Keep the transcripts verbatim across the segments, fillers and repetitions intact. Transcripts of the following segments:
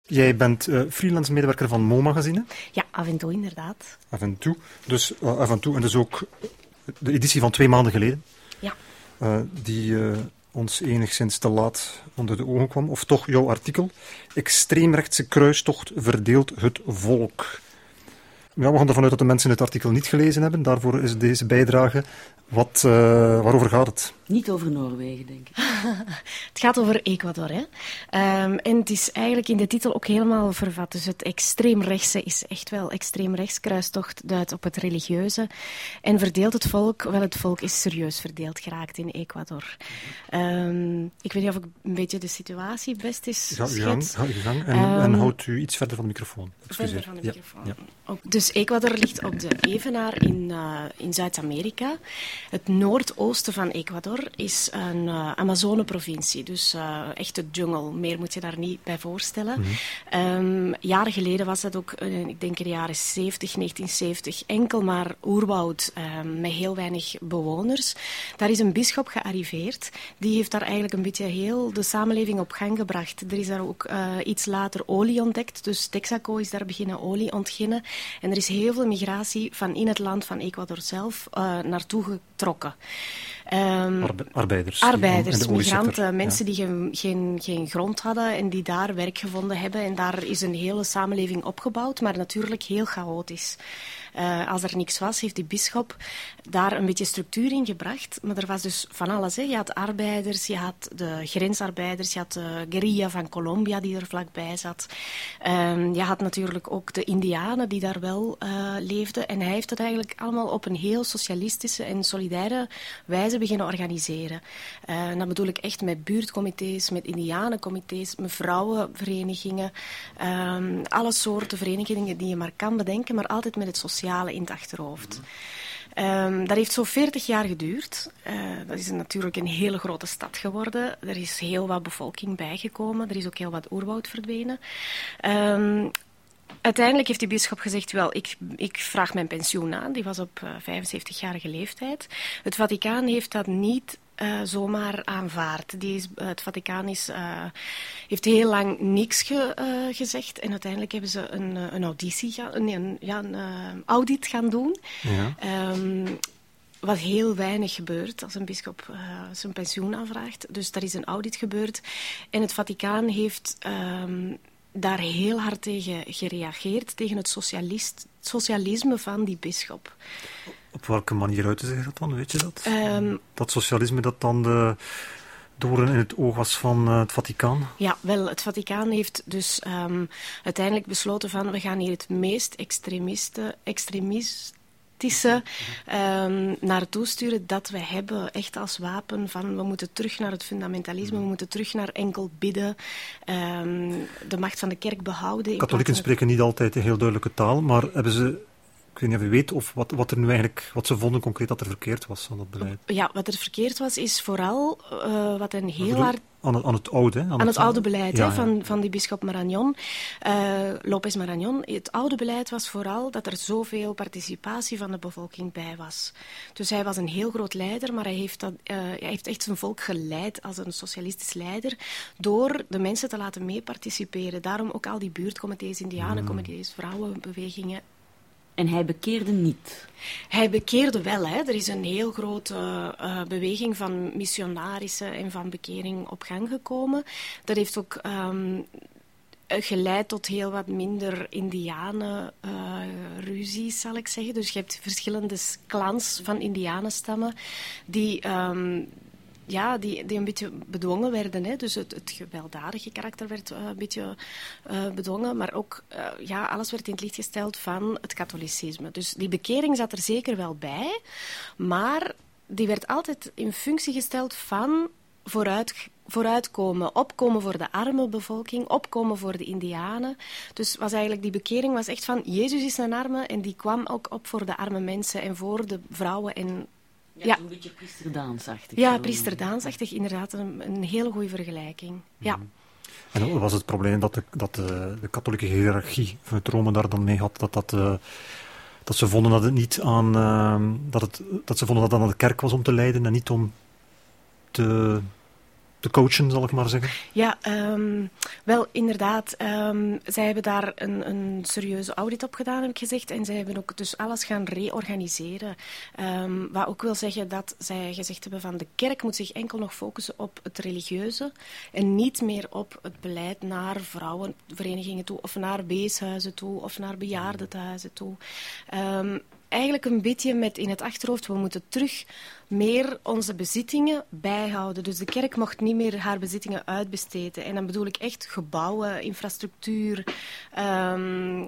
Jij bent uh, freelance medewerker van Mo Magazine. Ja, af en toe inderdaad. Af en toe. Dus uh, af en toe. En dus ook de editie van twee maanden geleden. Ja. Uh, die uh, ons enigszins te laat onder de ogen kwam. Of toch jouw artikel. Extreemrechtse kruistocht verdeelt het volk. Ja, we gaan ervan uit dat de mensen het artikel niet gelezen hebben. Daarvoor is deze bijdrage. Wat, uh, waarover gaat het? Niet over Noorwegen, denk ik. Het gaat over Ecuador, hè. Um, en het is eigenlijk in de titel ook helemaal vervat. Dus het extreemrechtse is echt wel extreemrechts. Kruistocht duidt op het religieuze. En verdeelt het volk? Wel, het volk is serieus verdeeld geraakt in Ecuador. Um, ik weet niet of ik een beetje de situatie best is Ga uw gang, ga uw gang. En, um, en houdt u iets verder van de microfoon. Excuseer. Verder van de microfoon. Ja. Ja. Dus Ecuador ligt op de Evenaar in, uh, in Zuid-Amerika. Het noordoosten van Ecuador is een uh, Amazone-provincie. Dus uh, echt de jungle. Meer moet je daar niet bij voorstellen. Mm-hmm. Um, jaren geleden was dat ook, uh, ik denk in de jaren zeventig, negentien zeventig, enkel maar oerwoud uh, met heel weinig bewoners. Daar is een bisschop gearriveerd. Die heeft daar eigenlijk een beetje heel de samenleving op gang gebracht. Er is daar ook uh, iets later olie ontdekt. Dus Texaco is daar beginnen olie ontginnen. En er is heel veel migratie van in het land van Ecuador zelf uh, naartoe getrokken. Um, Arbe- arbeiders. Arbeiders, migranten, mensen ja. die geen, geen, geen grond hadden en die daar werk gevonden hebben. En daar is een hele samenleving opgebouwd, maar natuurlijk heel chaotisch. Uh, als er niks was, heeft die bisschop daar een beetje structuur in gebracht. Maar er was dus van alles. Hè. Je had arbeiders, je had de grensarbeiders, je had de guerrilla van Colombia die er vlakbij zat. Um, je had natuurlijk ook de Indianen die daar wel uh, leefden. En hij heeft het eigenlijk allemaal op een heel socialistische en solidaire wijze beginnen organiseren. Uh, dat bedoel ik echt met buurtcomité's, met indianencomité's, met vrouwenverenigingen. Um, alle soorten verenigingen die je maar kan bedenken, maar altijd met het sociale in het achterhoofd. Um, dat heeft zo'n veertig jaar geduurd. Uh, dat is natuurlijk een hele grote stad geworden. Er is heel wat bevolking bijgekomen. Er is ook heel wat oerwoud verdwenen. Um, Uiteindelijk heeft die bisschop gezegd, wel, ik, ik vraag mijn pensioen aan. Die was op uh, vijfenzeventigjarige leeftijd. Het Vaticaan heeft dat niet uh, zomaar aanvaard. Die is, uh, het Vaticaan is, uh, heeft heel lang niks ge, uh, gezegd. En uiteindelijk hebben ze een, uh, een auditie, ga, nee, een, ja, een uh, audit gaan doen. Ja. Um, Wat heel weinig gebeurt als een bisschop uh, zijn pensioen aanvraagt. Dus daar is een audit gebeurd. En het Vaticaan heeft Um, daar heel hard tegen gereageerd, tegen het socialist, socialisme van die bisschop. Op welke manier uitte zich dat dan, weet je dat? Um, dat socialisme dat dan de doorn in het oog was van uh, het Vaticaan? Ja, wel, het Vaticaan heeft dus um, uiteindelijk besloten van, we gaan hier het meest extremiste, extremist Um, naartoe sturen dat we hebben, echt als wapen van we moeten terug naar het fundamentalisme, we moeten terug naar enkel bidden, um, de macht van de kerk behouden. Katholieken spreken niet altijd een heel duidelijke taal, maar hebben ze, ik weet niet of u weet, of wat, wat er nu eigenlijk, wat ze vonden concreet dat er verkeerd was aan dat beleid? Ja, wat er verkeerd was, is vooral uh, wat een heel hard Aan het, aan het oude, hè? Aan, aan het, het oude beleid ja, hè, van, ja. van die bisschop Marañón, uh, López Marañón. Het oude beleid was vooral dat er zoveel participatie van de bevolking bij was. Dus hij was een heel groot leider, maar hij heeft, dat, uh, hij heeft echt zijn volk geleid als een socialistisch leider door de mensen te laten meeparticiperen. Daarom ook al die buurtcomité's, indianencomité's, vrouwenbewegingen. En hij bekeerde niet? Hij bekeerde wel. Hè. Er is een heel grote uh, beweging van missionarissen en van bekering op gang gekomen. Dat heeft ook um, geleid tot heel wat minder indianen-ruzies, uh, zal ik zeggen. Dus je hebt verschillende clans van indianenstammen die Um, Ja, die, die een beetje bedwongen werden. Hè. Dus het, het gewelddadige karakter werd uh, een beetje uh, bedwongen. Maar ook, uh, ja, alles werd in het licht gesteld van het katholicisme. Dus die bekering zat er zeker wel bij. Maar die werd altijd in functie gesteld van vooruit, vooruitkomen. Opkomen voor de arme bevolking, opkomen voor de indianen. Dus was eigenlijk, die bekering was echt van, Jezus is een arme en die kwam ook op voor de arme mensen en voor de vrouwen en Ja, ja, een beetje priester Daansachtig. Ja, priester Daansachtig, inderdaad, een, een hele goede vergelijking. Ja. Mm-hmm. En wat was het probleem dat de, dat de, de katholieke hiërarchie van het Rome daar dan mee had, dat, dat, uh, dat ze vonden dat het niet aan, uh, dat, het, dat ze vonden dat het aan de kerk was om te leiden en niet om te te coachen, zal ik maar zeggen? Ja, um, wel inderdaad. Um, zij hebben daar een, een serieuze audit op gedaan, heb ik gezegd. En zij hebben ook dus alles gaan reorganiseren. Um, wat ook wil zeggen dat zij gezegd hebben van de kerk moet zich enkel nog focussen op het religieuze en niet meer op het beleid naar vrouwenverenigingen toe of naar weeshuizen toe of naar bejaardentehuizen toe. Um, Eigenlijk een beetje met in het achterhoofd, we moeten terug meer onze bezittingen bijhouden. Dus de kerk mocht niet meer haar bezittingen uitbesteden. En dan bedoel ik echt gebouwen, infrastructuur, um,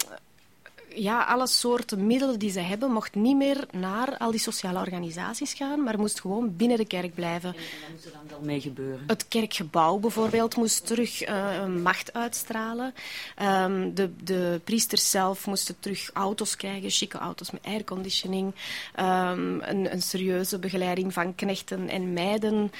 ja, alle soorten middelen die ze hebben, mocht niet meer naar al die sociale organisaties gaan, maar moest gewoon binnen de kerk blijven. En wat moest er dan wel mee gebeuren? Het kerkgebouw bijvoorbeeld moest terug uh, macht uitstralen. Um, de, de priesters zelf moesten terug auto's krijgen, chique auto's met airconditioning. Um, een, een serieuze begeleiding van knechten en meiden.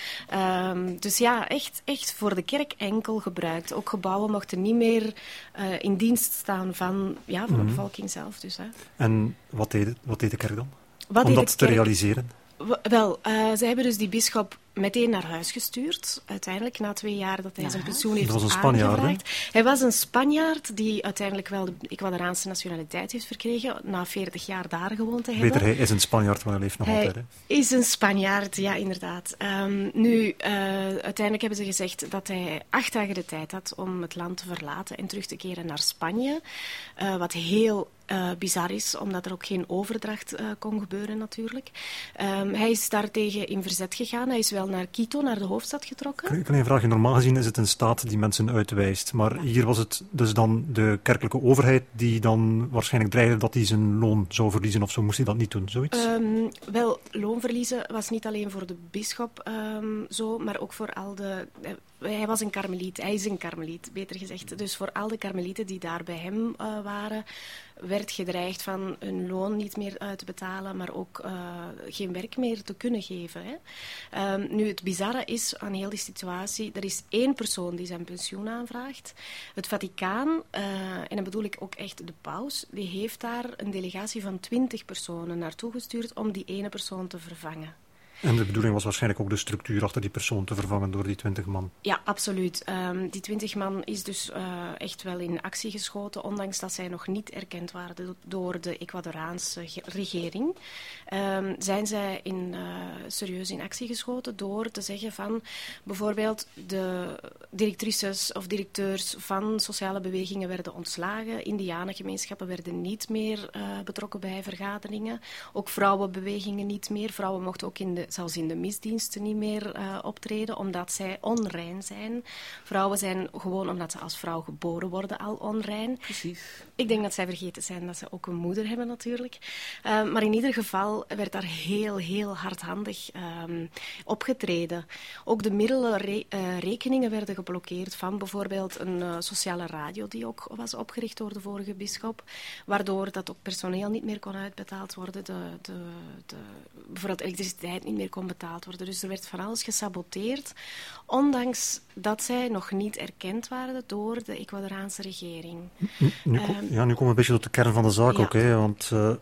Um, dus ja, echt, echt voor de kerk enkel gebruikt. Ook gebouwen mochten niet meer uh, in dienst staan van, ja, van mm-hmm. de bevolking zelf. Dus, hè. En wat deed, wat deed de kerk dan? Wat Om dat kerk... te realiseren? Wel, uh, ze hebben dus die bisschop meteen naar huis gestuurd. Uiteindelijk, na twee jaar dat hij ja. zijn pensioen heeft aangevraagd. Dat was een Spanjaard. Hij was een Spanjaard die uiteindelijk wel de Ecuadoraanse nationaliteit heeft verkregen, na veertig jaar daar gewoond te hebben. Beter, hij is een Spanjaard, maar hij leeft nog hij altijd. Hij is een Spanjaard, ja, inderdaad. Um, nu, uh, uiteindelijk hebben ze gezegd dat hij acht dagen de tijd had om het land te verlaten en terug te keren naar Spanje. Uh, wat heel Uh, bizar is, omdat er ook geen overdracht uh, kon gebeuren natuurlijk. Um, hij is daartegen in verzet gegaan. Hij is wel naar Quito, naar de hoofdstad getrokken. Ik kan je vragen, normaal gezien is het een staat die mensen uitwijst. Maar ja. hier was het dus dan de kerkelijke overheid die dan waarschijnlijk dreigde dat hij zijn loon zou verliezen, of zo moest hij dat niet doen, zoiets? Um, wel, loonverliezen was niet alleen voor de bisschop um, zo, maar ook voor al de... Uh, Hij was een karmeliet, hij is een karmeliet, beter gezegd. Dus voor al de karmelieten die daar bij hem uh, waren, werd gedreigd van hun loon niet meer uit te betalen, maar ook uh, geen werk meer te kunnen geven. Hè. Um, nu, het bizarre is aan heel die situatie, er is één persoon die zijn pensioen aanvraagt. Het Vaticaan, uh, en dan bedoel ik ook echt de paus, die heeft daar een delegatie van twintig personen naartoe gestuurd om die ene persoon te vervangen. En de bedoeling was waarschijnlijk ook de structuur achter die persoon te vervangen door die twintig man. Ja, absoluut. Um, die twintig man is dus uh, echt wel in actie geschoten, ondanks dat zij nog niet erkend waren door de Ecuadoraanse regering. Um, zijn zij in, uh, serieus in actie geschoten door te zeggen van bijvoorbeeld de directrices of directeurs van sociale bewegingen werden ontslagen. Indianengemeenschappen werden niet meer uh, betrokken bij vergaderingen. Ook vrouwenbewegingen niet meer. Vrouwen mochten ook in de zelfs in de misdiensten niet meer uh, optreden, omdat zij onrein zijn. Vrouwen zijn gewoon, omdat ze als vrouw geboren worden, al onrein. Precies. Ik denk dat zij vergeten zijn dat ze ook een moeder hebben, natuurlijk. Uh, maar in ieder geval werd daar heel, heel hardhandig um, opgetreden. Ook de middelen, re- uh, rekeningen werden geblokkeerd van bijvoorbeeld een uh, sociale radio die ook was opgericht door de vorige bisschop, waardoor dat ook personeel niet meer kon uitbetaald worden, de, de, de, bijvoorbeeld elektriciteit niet meer kon betaald worden. Dus er werd van alles gesaboteerd, ondanks dat zij nog niet erkend waren door de Ecuadoraanse regering. Nu, nu, um, ja, nu komen we een beetje tot de kern van de zaak ja. ook, hè, want uh,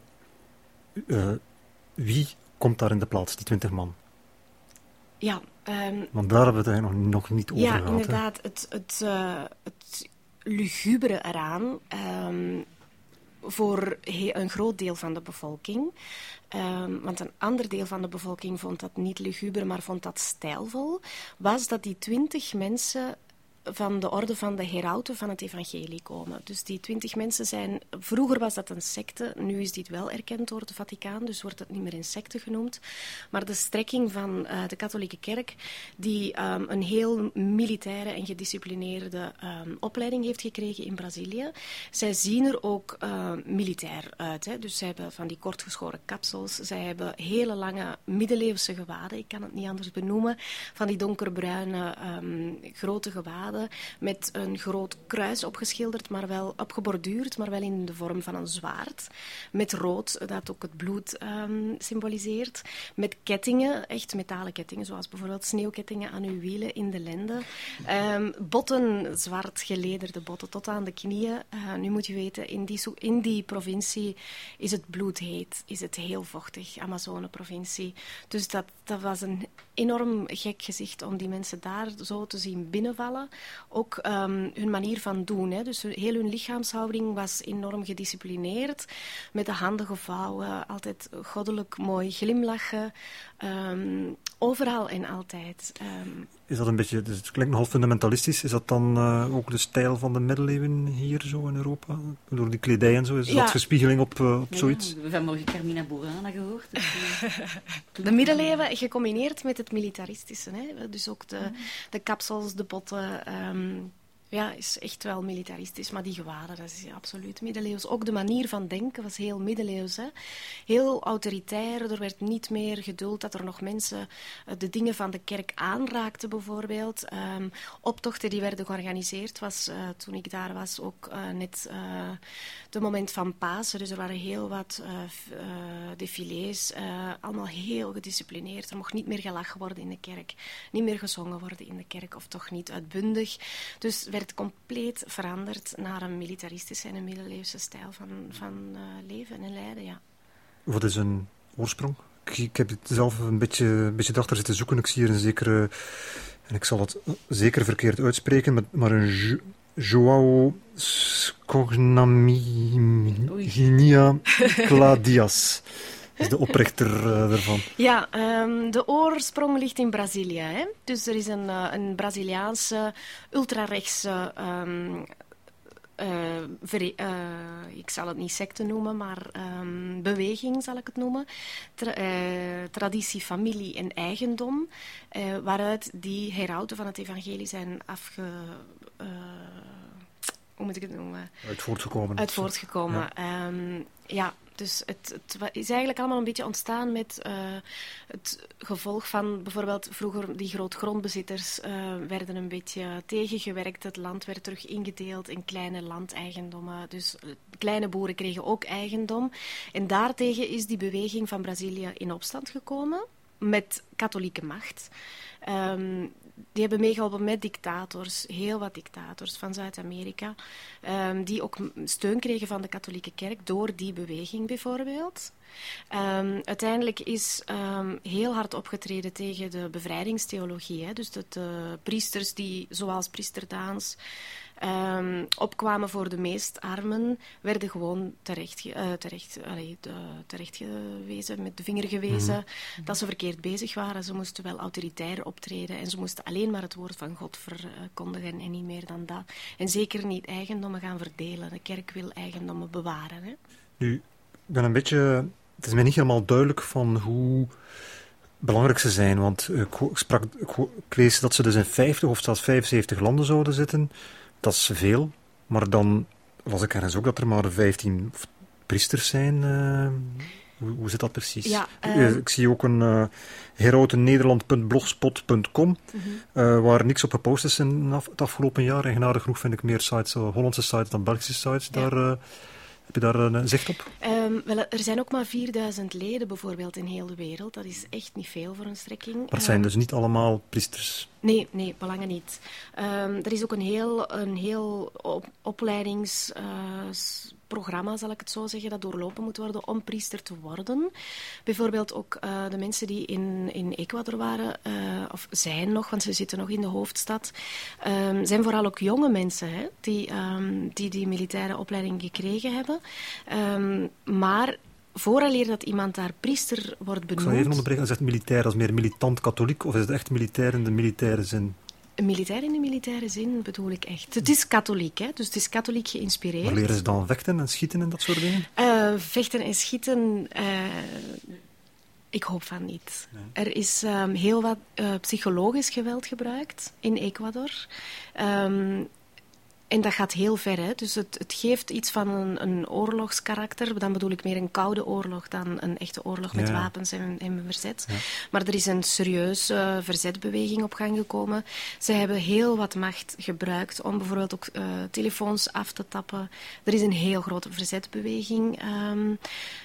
uh, wie komt daar in de plaats, die twintig man? Ja. Um, want daar hebben we het eigenlijk nog, nog niet over ja, gehad. Ja, inderdaad. Hè? Het, het, uh, het lugubere eraan... Um, voor een groot deel van de bevolking. Um, want een ander deel van de bevolking vond dat niet luguber, maar vond dat stijlvol, was dat die twintig mensen van de orde van de herauten van het evangelie komen. Dus die twintig mensen zijn... Vroeger was dat een secte, nu is dit wel erkend door het Vaticaan, dus wordt het niet meer een secte genoemd. Maar de strekking van uh, de katholieke kerk, die um, een heel militaire en gedisciplineerde um, opleiding heeft gekregen in Brazilië. Zij zien er ook uh, militair uit. Hè. Dus zij hebben van die kortgeschoren kapsels, zij hebben hele lange middeleeuwse gewaden, ik kan het niet anders benoemen, van die donkerbruine um, grote gewaden, hadden, met een groot kruis opgeschilderd, maar wel opgeborduurd, maar wel in de vorm van een zwaard. Met rood, dat ook het bloed um, symboliseert. Met kettingen, echt metalen kettingen, zoals bijvoorbeeld sneeuwkettingen aan uw wielen in de lenden. Um, botten, zwart gelederde botten tot aan de knieën. Uh, nu moet je weten, in die, in die provincie is het bloedheet, is het heel vochtig, Amazone-provincie. Dus dat, dat was een enorm gek gezicht om die mensen daar zo te zien binnenvallen. Ook um, hun manier van doen. Hè. Dus heel hun lichaamshouding was enorm gedisciplineerd. Met de handen gevouwen, altijd goddelijk mooi glimlachen. Um, overal en altijd. Um, Is dat een beetje, dus het klinkt nogal fundamentalistisch, is dat dan uh, ook de stijl van de middeleeuwen hier zo in Europa? Door die kledij en zo, is ja. dat gespiegeling op, uh, op ja, zoiets? We hebben morgen Carmina Burana gehoord. Dus, uh, de middeleeuwen gecombineerd met het militaristische. Hè? Dus ook de, de kapsels, de botten... Um, Ja, is echt wel militaristisch, maar die gewaden, dat is absoluut middeleeuws. Ook de manier van denken was heel middeleeuws. Hè? Heel autoritair, er werd niet meer geduld dat er nog mensen de dingen van de kerk aanraakten, bijvoorbeeld. Um, optochten die werden georganiseerd, was uh, toen ik daar was ook uh, net uh, de moment van Pasen. Dus er waren heel wat uh, uh, défilés, uh, allemaal heel gedisciplineerd. Er mocht niet meer gelachen worden in de kerk, niet meer gezongen worden in de kerk, of toch niet uitbundig. Dus werd compleet veranderd naar een militaristische en een middeleeuwse stijl van, van uh, leven en leiden, ja. Wat is een oorsprong? Ik, ik heb het zelf een beetje, een beetje daarachter zitten zoeken. Ik zie hier een zekere, en ik zal het zeker verkeerd uitspreken, maar een João Scognaminia Cladias. Dat is de oprichter uh, ervan. Ja, um, de oorsprong ligt in Brazilië. Hè? Dus er is een, uh, een Braziliaanse ultrarechtse... Um, uh, ver, uh, ik zal het niet secte noemen, maar um, beweging zal ik het noemen. Tra- uh, traditie, familie en eigendom. Uh, waaruit die herauten van het evangelie zijn afge... Uh, hoe moet ik het noemen? Uit voortgekomen. Uit voortgekomen, ja. Um, ja. Dus het, het is eigenlijk allemaal een beetje ontstaan met uh, het gevolg van bijvoorbeeld vroeger die grootgrondbezitters uh, werden een beetje tegengewerkt. Het land werd terug ingedeeld in kleine landeigendommen. Dus uh, kleine boeren kregen ook eigendom. En daartegen is die beweging van Brazilië in opstand gekomen met katholieke macht. Um, die hebben meegeholpen met dictators, heel wat dictators van Zuid-Amerika, um, die ook steun kregen van de katholieke kerk door die beweging bijvoorbeeld. Um, uiteindelijk is um, heel hard opgetreden tegen de bevrijdingstheologie. Hè? Dus de, de priesters die, zoals priester Daans, um, opkwamen voor de meest armen, werden gewoon terecht, uh, terecht, allee, de, terecht gewezen, met de vinger gewezen, mm-hmm. dat ze verkeerd bezig waren. Ze moesten wel autoritair optreden en ze moesten alleen maar het woord van God verkondigen en niet meer dan dat. En zeker niet eigendommen gaan verdelen. De kerk wil eigendommen bewaren. Hè? Nu, ik ben een beetje... Het is mij niet helemaal duidelijk van hoe belangrijk ze zijn, want ik, sprak, ik, ik lees dat ze dus in vijftig of zelfs vijfenzeventig landen zouden zitten. Dat is veel, maar dan las ik ergens ook dat er maar vijftien priesters zijn. Uh, hoe, hoe zit dat precies? Ja, uh... Ik zie ook een uh, herautenederland punt blogspot punt com, mm-hmm. uh, waar niks op gepost is in af, het afgelopen jaar. Eigenaardig genoeg vind ik meer sites, uh, Hollandse sites dan Belgische sites. Ja. Daar... Uh, Heb je daar een zicht op? Um, wel, er zijn ook maar vierduizend leden bijvoorbeeld in heel de wereld. Dat is echt niet veel voor een strekking. Maar het zijn um, dus niet allemaal priesters? Nee, nee, belangen niet. Um, er is ook een heel, een heel op, opleidingsprogramma, uh, zal ik het zo zeggen, dat doorlopen moet worden om priester te worden. Bijvoorbeeld ook uh, de mensen die in, in Ecuador waren, uh, of zijn nog, want ze zitten nog in de hoofdstad, um, zijn vooral ook jonge mensen hè, die, um, die die militaire opleiding gekregen hebben. Um, maar... Vooraleer dat iemand daar priester wordt benoemd... Ik zal even onderbreken. Is het militair als meer militant katholiek of is het echt militair in de militaire zin? Militair in de militaire zin bedoel ik echt. Het is katholiek, hè? Dus het is katholiek geïnspireerd. Maar leren ze dan vechten en schieten en dat soort dingen? Uh, vechten en schieten... Uh, ik hoop van niet. Nee. Er is um, heel wat uh, psychologisch geweld gebruikt in Ecuador. Um, en dat gaat heel ver. Hè? Dus het, het geeft iets van een, een oorlogskarakter. Dan bedoel ik meer een koude oorlog dan een echte oorlog met ja. wapens en, en verzet. Ja. Maar er is een serieuze uh, verzetbeweging op gang gekomen. Ze hebben heel wat macht gebruikt om bijvoorbeeld ook uh, telefoons af te tappen. Er is een heel grote verzetbeweging Um,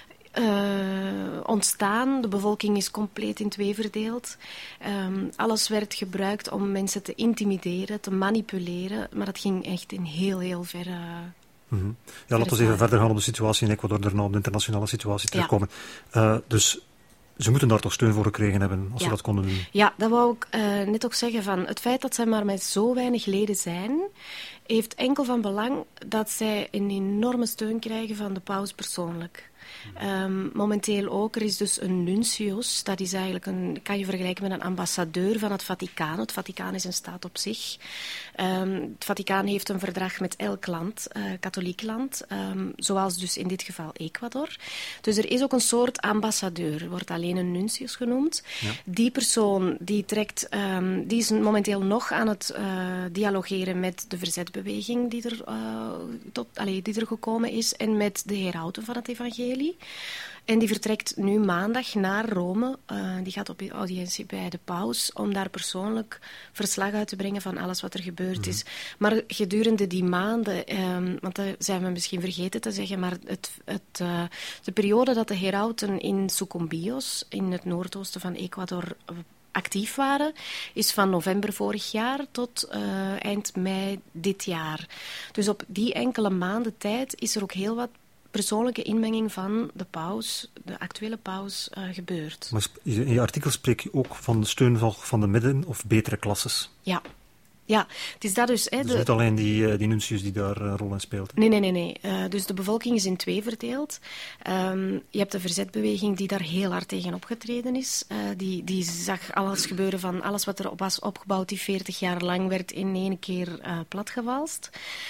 Uh, ontstaan. De bevolking is compleet in twee verdeeld. Um, alles werd gebruikt om mensen te intimideren, te manipuleren, maar dat ging echt in heel, heel ver. Uh, mm-hmm. Ja, laten we even verder gaan op de situatie in Ecuador, daarna op de internationale situatie terugkomen. Ja. Uh, dus ze moeten daar toch steun voor gekregen hebben, als ja. ze dat konden doen? Ja, dat wou ik uh, net ook zeggen. Van het feit dat zij maar met zo weinig leden zijn, heeft enkel van belang dat zij een enorme steun krijgen van de paus persoonlijk. Um, momenteel ook, er is dus een nuntius, dat is eigenlijk een, kan je vergelijken met een ambassadeur van het Vaticaan. Het Vaticaan is een staat op zich. Um, het Vaticaan heeft een verdrag met elk land, uh, katholiek land, um, zoals dus in dit geval Ecuador. Dus er is ook een soort ambassadeur, wordt alleen een nuntius genoemd. Ja. Die persoon die trekt, um, die is momenteel nog aan het uh, dialogeren met de verzetbeweging die er, uh, tot, allee, die er gekomen is en met de herauten van het evangelie. En die vertrekt nu maandag naar Rome. Uh, die gaat op audiëntie bij de paus om daar persoonlijk verslag uit te brengen van alles wat er gebeurd mm-hmm. is. Maar gedurende die maanden, um, want dat zijn we misschien vergeten te zeggen, maar het, het, uh, de periode dat de herauten in Sucumbíos, in het noordoosten van Ecuador, actief waren, is van november vorig jaar tot uh, eind mei dit jaar. Dus op die enkele maanden tijd is er ook heel wat persoonlijke inmenging van de paus, de actuele paus, uh, gebeurt. Maar in je artikel spreek je ook van de steun van de midden- of betere klasses. Ja. Ja, het is dat dus. Hè, dus de... niet alleen die, die nuntius die daar een rol in speelt. Nee, nee, nee. nee. Uh, dus de bevolking is in twee verdeeld. Um, je hebt de verzetbeweging die daar heel hard tegen opgetreden is. Uh, die, die zag alles gebeuren van alles wat er op was opgebouwd die veertig jaar lang werd in één keer uh, platgewalst.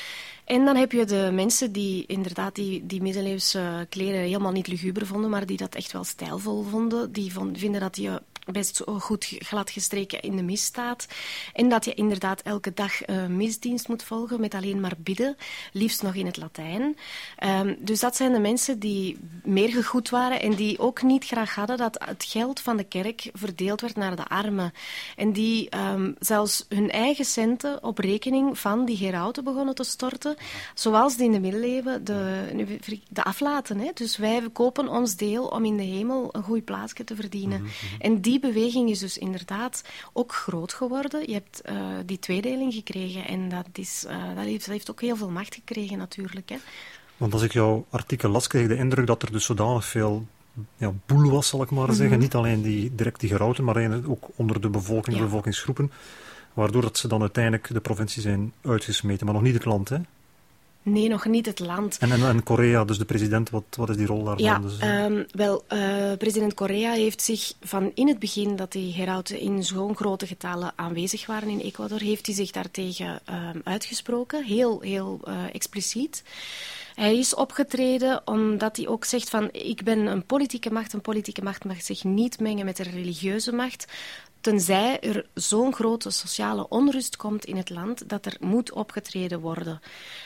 En dan heb je de mensen die inderdaad die, die middeleeuwse kleren helemaal niet luguber vonden, maar die dat echt wel stijlvol vonden. Die vond, vinden dat je best goed glad gestreken in de mis staat. En dat je inderdaad elke dag uh, misdienst moet volgen met alleen maar bidden, liefst nog in het Latijn. Um, dus dat zijn de mensen die meer gegoed waren en die ook niet graag hadden dat het geld van de kerk verdeeld werd naar de armen. En die um, zelfs hun eigen centen op rekening van die herauten begonnen te storten, zoals die in de middeleeuwen de, de aflaten. Hè? Dus wij kopen ons deel om in de hemel een goed plaatsje te verdienen. Mm-hmm. En die Die beweging is dus inderdaad ook groot geworden. Je hebt uh, die tweedeling gekregen en dat, is, uh, dat, heeft, dat heeft ook heel veel macht gekregen natuurlijk. Hè. Want als ik jouw artikel las, kreeg ik de indruk dat er dus zodanig veel ja, boel was, zal ik maar mm-hmm. zeggen. Niet alleen die, direct die herauten, maar ook onder de bevolking, ja. de bevolkingsgroepen. Waardoor dat ze dan uiteindelijk de provincie zijn uitgesmeten, maar nog niet het land, hè? Nee, nog niet het land. En, en, en Correa, dus de president, wat, wat is die rol daarvan? Ja, dus, um, wel, uh, president Correa heeft zich van in het begin dat die herauten in zo'n grote getallen aanwezig waren in Ecuador, heeft hij zich daartegen um, uitgesproken, heel, heel uh, expliciet. Hij is opgetreden omdat hij ook zegt van ik ben een politieke macht, een politieke macht mag zich niet mengen met de religieuze macht, tenzij er zo'n grote sociale onrust komt in het land dat er moet opgetreden worden.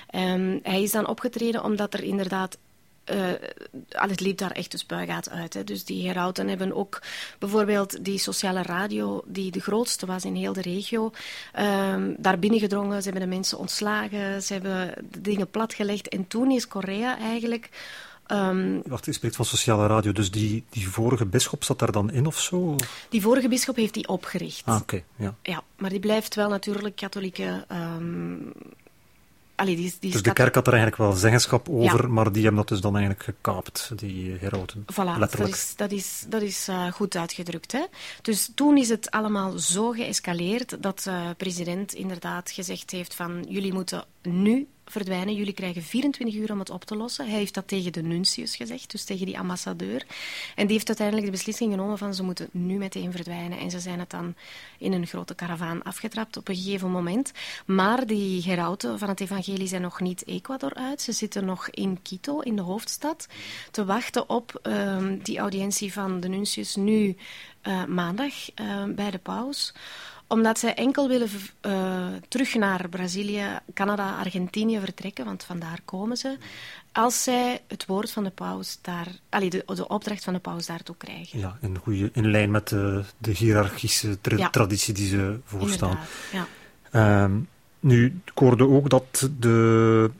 Um, hij is dan opgetreden omdat er inderdaad Uh, het liep daar echt de spuigaat uit. Hè. Dus die herauten hebben ook bijvoorbeeld die sociale radio, die de grootste was in heel de regio, um, daar binnengedrongen. Ze hebben de mensen ontslagen, ze hebben de dingen platgelegd. En toen is Correa eigenlijk... Um, Wacht, je spreekt van sociale radio, dus die, die vorige bisschop zat daar dan in of zo? Die vorige bisschop heeft die opgericht. Ah, oké, okay, ja. Ja, maar die blijft wel natuurlijk katholieke... Um, Allee, die, die dus de kerk had er eigenlijk wel zeggenschap over, ja. maar die hebben dat dus dan eigenlijk gekaapt, die herauten. Voilà, letterlijk. dat is, dat is, dat is uh, goed uitgedrukt. Hè? Dus toen is het allemaal zo geëscaleerd dat de uh, president inderdaad gezegd heeft van jullie moeten nu verdwijnen, jullie krijgen vierentwintig uur om het op te lossen. Hij heeft dat tegen de nuntius gezegd, dus tegen die ambassadeur. En die heeft uiteindelijk de beslissing genomen van ze moeten nu meteen verdwijnen. En ze zijn het dan in een grote karavaan afgetrapt op een gegeven moment. Maar die herauten van het evangelie zijn nog niet Ecuador uit. Ze zitten nog in Quito, in de hoofdstad, te wachten op um, die audiëntie van de nuntius nu uh, maandag uh, bij de paus. Omdat zij enkel willen uh, terug naar Brazilië, Canada, Argentinië vertrekken, want vandaar komen ze, als zij het woord van de paus daar, allee, de, de opdracht van de paus daartoe krijgen. Ja, in, goeie, in lijn met de, de hiërarchische tra- ja. traditie die ze voorstaan. Inderdaad, ja. Um, nu, ik hoorde ook dat de,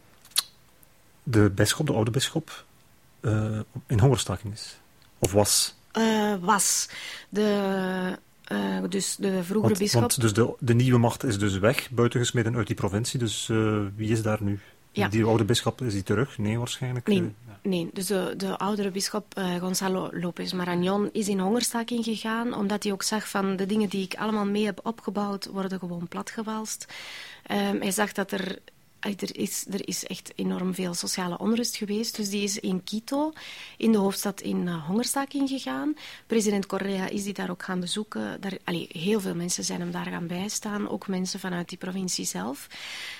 de bisschop, de oude bisschop, uh, in hongerstaking is. Of was. Uh, was. De... Uh, dus de vroegere want, bisschop... Want dus de, de nieuwe macht is dus weg, buitengesmeten uit die provincie. Dus uh, wie is daar nu? Ja. Die oude bisschop, is die terug? Nee, waarschijnlijk. Nee, uh, ja. nee. Dus de, de oudere bisschop uh, Gonzalo López Marañón is in hongerstaking gegaan, omdat hij ook zag van de dingen die ik allemaal mee heb opgebouwd, worden gewoon platgewalst. Um, hij zag dat er... Er is, er is echt enorm veel sociale onrust geweest. Dus die is in Quito, in de hoofdstad, in uh, hongerstaking gegaan. President Correa is die daar ook gaan bezoeken. Daar, allee, heel veel mensen zijn hem daar gaan bijstaan. Ook mensen vanuit die provincie zelf.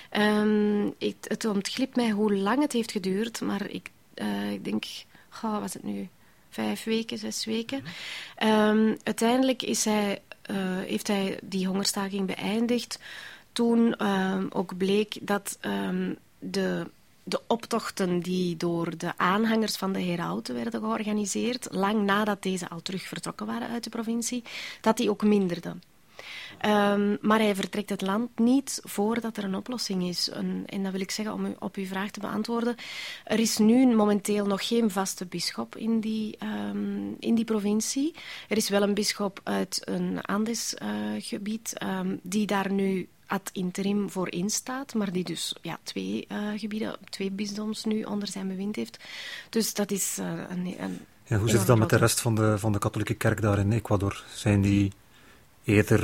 Um, het, het ontglipt mij hoe lang het heeft geduurd. Maar ik, uh, ik denk, oh, was het nu? Vijf weken, zes weken. Um, uiteindelijk is hij, uh, heeft hij die hongerstaking beëindigd. Toen um, ook bleek dat um, de, de optochten die door de aanhangers van de herauten werden georganiseerd, lang nadat deze al terug vertrokken waren uit de provincie, dat die ook minderden. Um, maar hij vertrekt het land niet voordat er een oplossing is. En, en dat wil ik zeggen, om u, op uw vraag te beantwoorden. Er is nu momenteel nog geen vaste bisschop in die, um, in die provincie. Er is wel een bisschop uit een Andes-gebied uh, um, die daar nu ad interim voor instaat, maar die dus ja, twee uh, gebieden, twee bisdoms nu onder zijn bewind heeft. Dus dat is uh, een, een... Ja, hoe zit het dan met de rest van de, van de katholieke kerk daar in Ecuador? Zijn die eerder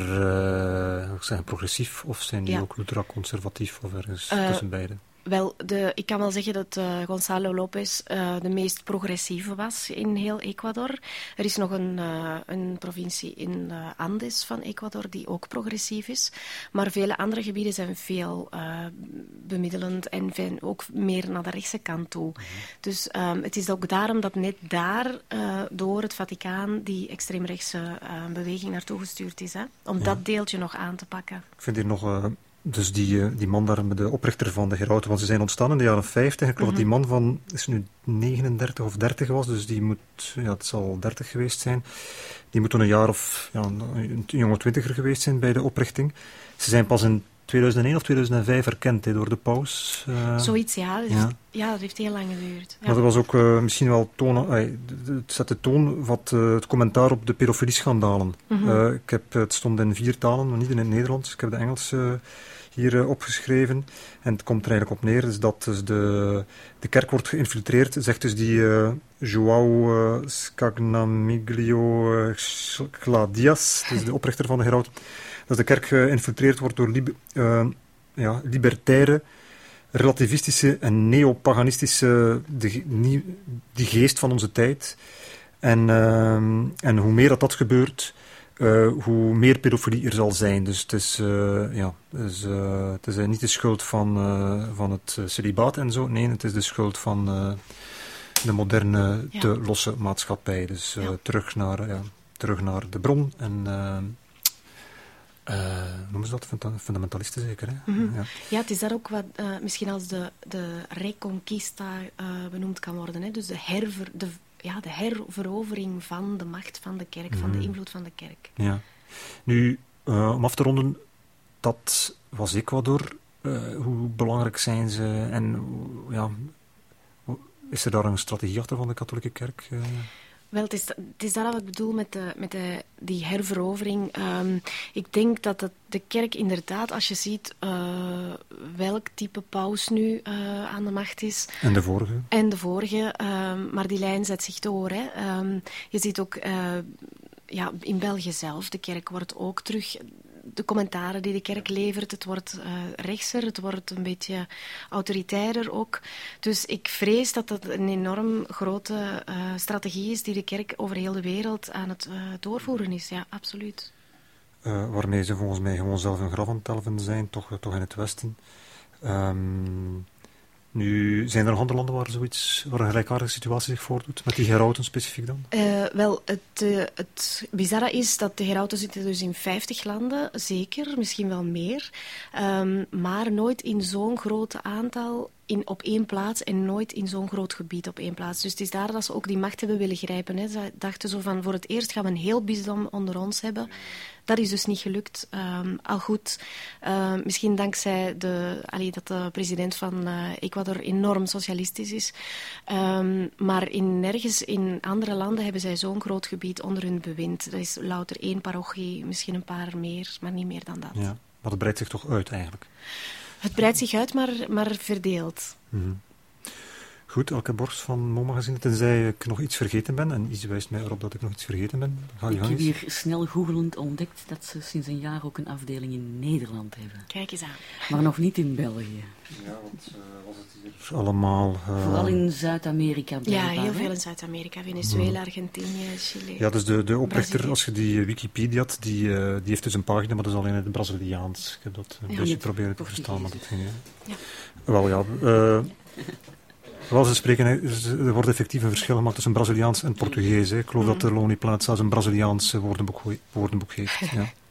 uh, zeggen, progressief of zijn die ja. ook ultra-conservatief of ergens uh, tussen beiden? Wel, de, ik kan wel zeggen dat uh, Gonzalo López uh, de meest progressieve was in heel Ecuador. Er is nog een, uh, een provincie in de Andes van Ecuador die ook progressief is. Maar vele andere gebieden zijn veel uh, bemiddelend en zijn ook meer naar de rechtse kant toe. Mm-hmm. Dus um, het is ook daarom dat net daar uh, door het Vaticaan die extreemrechtse uh, beweging naartoe gestuurd is. Hè? Om ja. dat deeltje nog aan te pakken. Ik vind hier nog... Uh... Dus die, die man daar, de oprichter van de herauten, want ze zijn ontstaan in de jaren vijftig. Ik geloof mm-hmm. dat die man van, is nu negenendertig of dertig was, dus die moet, ja, het zal dertig geweest zijn. Die moet toen een jaar of, ja, een jonge twintiger geweest zijn bij de oprichting. Ze zijn pas in tweeduizend één of tweeduizend vijf erkend he, door de paus. Uh, Zoiets, ja. Dus ja. Ja, dat heeft heel lang geduurd. Ja. Maar dat was ook uh, misschien wel toon, uh, het zet de toon van uh, het commentaar op de pedofilie-schandalen. Mm-hmm. Uh, ik heb, het stond in vier talen, maar niet in het Nederlands. Ik heb de Engels uh, hier uh, opgeschreven. En het komt er eigenlijk op neer dus dat dus de, de kerk wordt geïnfiltreerd, zegt dus die uh, João uh, Scagnamiglio uh, Gladias, dus de oprichter van de herauten, dat de kerk geïnfiltreerd wordt door lib- uh, ja, libertaire, relativistische en neopaganistische, de, nie, die geest van onze tijd. En, uh, en hoe meer dat, dat gebeurt, uh, hoe meer pedofilie er zal zijn. Dus het is, uh, ja, dus, uh, het is uh, niet de schuld van, uh, van het uh, celibaat en zo. Nee, het is de schuld van uh, de moderne, ja. te losse maatschappij. Dus uh, ja. terug, naar, ja, terug naar de bron en... Uh, Uh, noemen ze dat? Fundamentalisten zeker, hè? Mm-hmm. Ja. Ja, het is daar ook wat uh, misschien als de, de reconquista uh, benoemd kan worden. Hè? Dus de, herver, de, ja, de herverovering van de macht van de kerk, mm-hmm. van de invloed van de kerk. Ja. Nu, uh, om af te ronden, dat was Ecuador. Uh, hoe belangrijk zijn ze en ja, is er daar een strategie achter van de katholieke kerk? Uh? Wel, het is, het is dat wat ik bedoel met, de, met de, die herverovering. Um, ik denk dat het, de kerk inderdaad, als je ziet uh, welk type paus nu uh, aan de macht is. En de vorige. En de vorige, um, maar die lijn zet zich door. Hè. Um, je ziet ook uh, ja, in België zelf, de kerk wordt ook terug... De commentaren die de kerk levert, het wordt uh, rechtser, het wordt een beetje autoritairder ook. Dus ik vrees dat dat een enorm grote uh, strategie is die de kerk over heel de wereld aan het uh, doorvoeren is. Ja, absoluut. Uh, waarmee ze volgens mij gewoon zelf een graf aan het delven zijn, toch, toch in het Westen. Um, Nu, zijn er nog andere landen waar, zoiets, waar een gelijkaardige situatie zich voordoet? Met die herauten specifiek dan? Uh, wel, het, uh, het bizarre is dat de herauten zitten dus in vijftig landen, zeker, misschien wel meer. Um, maar nooit in zo'n groot aantal in, op één plaats en nooit in zo'n groot gebied op één plaats. Dus het is daar dat ze ook die macht hebben willen grijpen. Hè. Ze dachten zo van, voor het eerst gaan we een heel bisdom onder ons hebben. Dat is dus niet gelukt. Um, al goed, uh, misschien dankzij de, allee, dat de president van uh, Ecuador enorm socialistisch is. Um, maar in, nergens in andere landen hebben zij zo'n groot gebied onder hun bewind. Dat is louter één parochie, misschien een paar meer, maar niet meer dan dat. Ja, maar het breidt zich toch uit eigenlijk? Het breidt zich uit, maar, maar verdeeld. Mm-hmm. Goed, Elke Borst van MoMagazine, tenzij ik nog iets vergeten ben, en Ise wijst mij erop dat ik nog iets vergeten ben. Ga je ik heb hier snel googelend ontdekt dat ze sinds een jaar ook een afdeling in Nederland hebben. Kijk eens aan. Maar nog niet in België. Ja, want uh, was het hier allemaal... Uh... Vooral in Zuid-Amerika. Ja, heel veel in Zuid-Amerika. Venezuela, Argentinië, Chili. Ja, dus de, de oprichter, Brazilië. Als je die Wikipedia had, die, uh, die heeft dus een pagina, maar dat is alleen in het Braziliaans. Ik heb dat een ja, beetje proberen te verstaan, maar dat ging... Ja. Ja. Wel ja... Uh, Wel, ze spreken, er wordt effectief een verschil gemaakt tussen Braziliaans en Portugees. Hè. Ik geloof mm. dat de Lonely Planet zelfs een Braziliaans woordenboek, woordenboek heeft. Ja.